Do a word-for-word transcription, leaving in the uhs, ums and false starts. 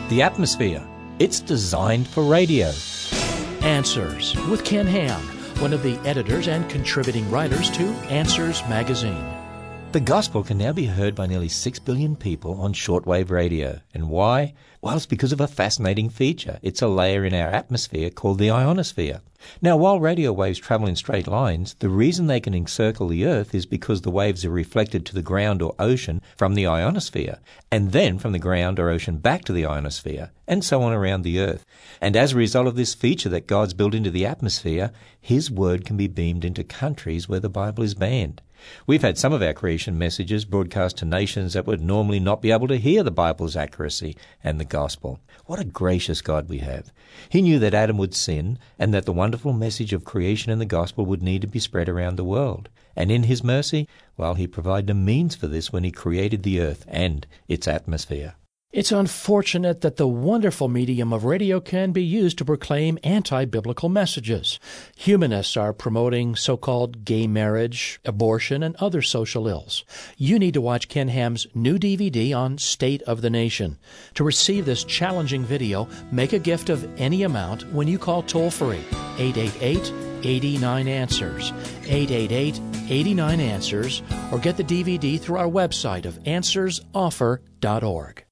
The atmosphere. It's designed for radio. Answers with Ken Ham, one of the editors and contributing writers to Answers Magazine. The gospel can now be heard by nearly six billion people on shortwave radio. And why? Well, it's because of a fascinating feature. It's a layer in our atmosphere called the ionosphere. Now, while radio waves travel in straight lines, the reason they can encircle the Earth is because the waves are reflected to the ground or ocean from the ionosphere, and then from the ground or ocean back to the ionosphere, and so on around the Earth. And as a result of this feature that God's built into the atmosphere, His Word can be beamed into countries where the Bible is banned. We've had some of our creation messages broadcast to nations that would normally not be able to hear the Bible's accuracy and the gospel. What a gracious God we have. He knew that Adam would sin and that the wonderful message of creation and the gospel would need to be spread around the world. And in His mercy, well, He provided a means for this when He created the earth and its atmosphere. It's unfortunate that the wonderful medium of radio can be used to proclaim anti-biblical messages. Humanists are promoting so-called gay marriage, abortion, and other social ills. You need to watch Ken Ham's new D V D on State of the Nation. To receive this challenging video, make a gift of any amount when you call toll-free eight eight eight, eight nine, answers, eight eight eight, eight nine, answers, or get the D V D through our website of answers offer dot org.